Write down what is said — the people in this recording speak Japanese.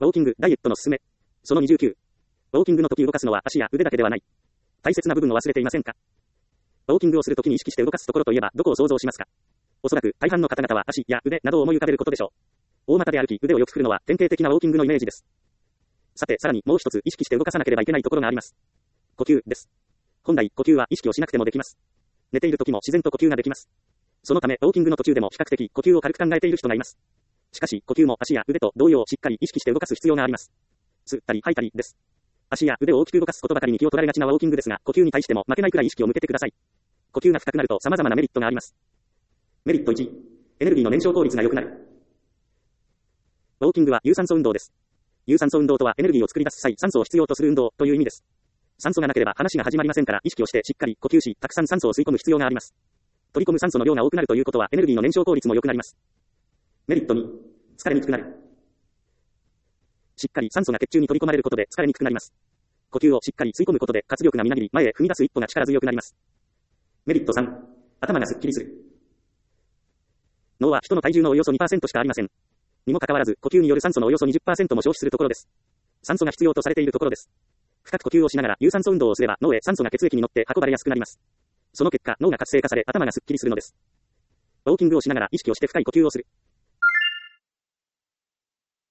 ウォーキング、ダイエットのすすめ。その29。ウォーキングの時動かすのは足や腕だけではない。大切な部分を忘れていませんか？ウォーキングをするときに意識して動かすところといえばどこを想像しますか？おそらく大半の方々は足や腕などを思い浮かべることでしょう。大股で歩き、腕をよく振るのは典型的なウォーキングのイメージです。さて、さらにもう一つ意識して動かさなければいけないところがあります。呼吸です。本来、呼吸は意識をしなくてもできます。寝ている時も自然と呼吸ができます。そのため、ウォーキングの途中でも比較的呼吸を軽く考えている人がいます。しかし、呼吸も足や腕と同様しっかり意識して動かす必要があります。吸ったり吐いたりです。足や腕を大きく動かすことばかりに気を取られがちなウォーキングですが、呼吸に対しても負けないくらい意識を向けてください。呼吸が深くなると様々なメリットがあります。メリット1、エネルギーの燃焼効率が良くなる。ウォーキングは有酸素運動です。有酸素運動とはエネルギーを作り出す際、酸素を必要とする運動という意味です。酸素がなければ話が始まりませんから、意識をしてしっかり呼吸し、たくさん酸素を吸い込む必要があります。取り込む酸素の量が多くなるということは、エネルギーの燃焼効率も良くなります。メリット2、疲れにくくなる。しっかり酸素が血中に取り込まれることで疲れにくくなります。呼吸をしっかり吸い込むことで活力がみなぎり、前へ踏み出す一歩が力強くなります。メリット3、頭がすっきりする。脳は人の体重のおよそ 2% しかありません。にもかかわらず、呼吸による酸素のおよそ 20% も消費するところです。酸素が必要とされているところです。深く呼吸をしながら有酸素運動をすれば脳へ酸素が血液に乗って運ばれやすくなります。その結果、脳が活性化され頭がすっきりするのです。ウォーキングをしながら意識をして深い呼吸をする。